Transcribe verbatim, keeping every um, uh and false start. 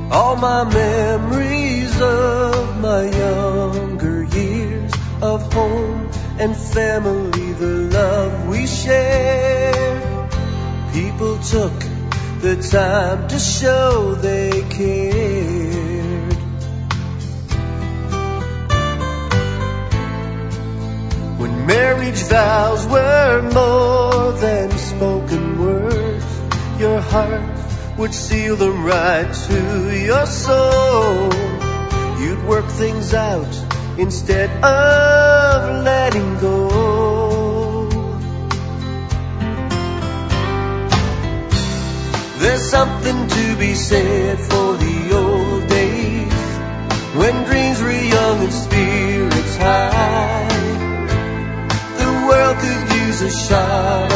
all my memories of my younger years, of home and family, the love we shared. People took the time to show they cared. When marriage vows were more than spoken words, your heart would seal them right to your soul. You'd work things out instead of letting go. There's something to be said for the old days, when dreams were young and spirits high. The world could use a shot